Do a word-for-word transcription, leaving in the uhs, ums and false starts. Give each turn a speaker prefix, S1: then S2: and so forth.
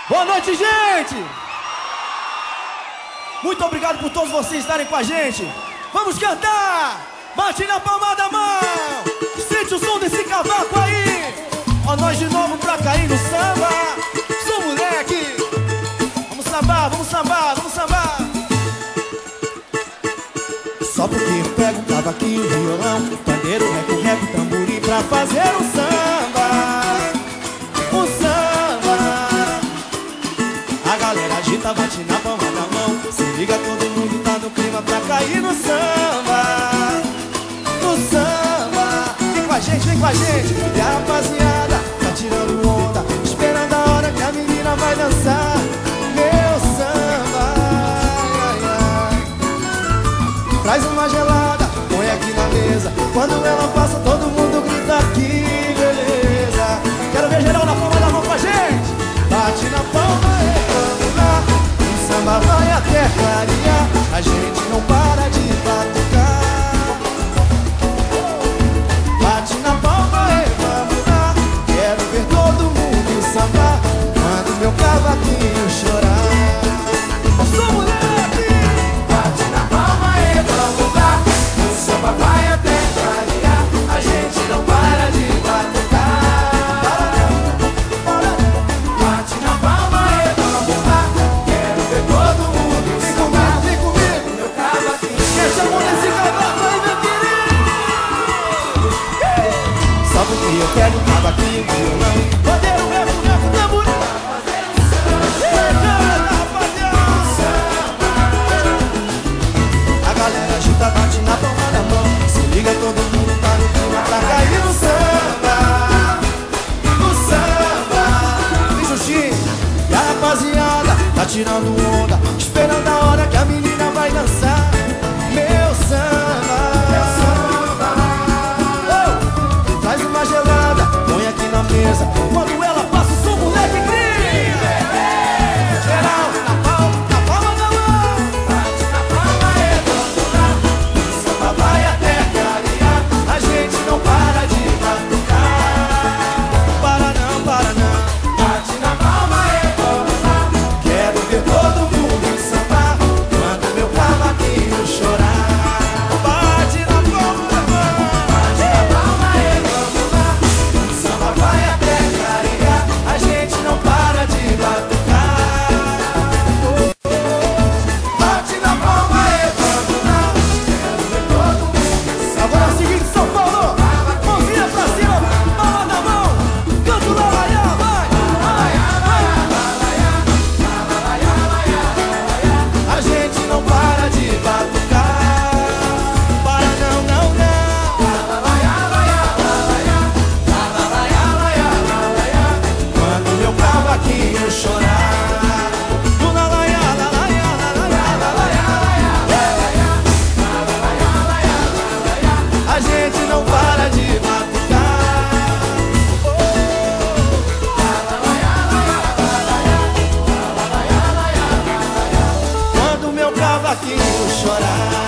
S1: Boa noite, gente! Muito obrigado por todos vocês estarem com a gente. Vamos cantar! Bate na palma da mão! Sente o som desse cavaco aí! Ó nós de novo pra cair no samba! Sou moleque! Vamos sambar, vamos sambar, vamos sambar! Só porque eu pego o cavaquinho, o violão, o pandeiro, o rap, o rap, o tamborim pra fazer um samba. Um samba. A galera agita, bate na palma da mão. Se liga, todo mundo tá no clima pra cair no samba. No samba. Vem com a gente, vem com a gente. E a rapaziada tá tirando onda, esperando a hora que a menina vai dançar meu samba. Ai, ai. Traz uma gelada, põe aqui na mesa. Quando ela passa, todo mundo grita aqui, beleza. Quero ver geral na palma da mão com a gente. Bate na palma e vamos lá. O samba vai até clarear. A gente não para de batucar. Bate na palma e vamos lá. Quero ver todo mundo sambar quando meu cavaquinho chorar. Sou moleque! Bate na palma e vamos lá. O samba vai até clarear. A gente não para de batucar. Bate na palma e vamos lá. Quero ver todo mundo sambar. Vem comigo, vem comigo. Meu cavaquinho. Deixa a mão nesse cavaco aí, meu querido. Só porque eu quero um cavaquinho, violão, pandeiro, rap, rap, tamborim. A galera agita, bate na palma da mão. Se liga, todo mundo tá no clima pra cair no samba. No samba. Vem Xuxinho. E a rapaziada tá tirando onda, esperando a hora que a menina vai dançar meu samba. Meu samba. Oh, traz uma gelada, põe aqui na mesa. Quando ela passa, eu sou moleque grita. Geral, na palma, na palma da mão. Bate na palma e vamos lá. O samba vai até clarear. A gente não para de batucar. Para não, para não. Bate na palma e vamos lá. Quero ver todo mundo sambar quando meu cavaquinho chorar. Bate na palma da mão. Bate na palma e vamos lá. O samba vai até clarear. A gente não para de batucar. Bate na palma e vamos lá. Quero ver todo mundo sambar. Agora é o seguinte, São Paulo. Mãozinha pra cima, palma na mão. Canto lá, lá, vai. A gente não para de batucar. Para não, não, não. Quando meu cavaquinho chorar. Do la, la, ya, la, la, ya, la, la, ya, la, la, ya, la, ya. A gente não para de batucar. Quando meu cavaquinho chorar.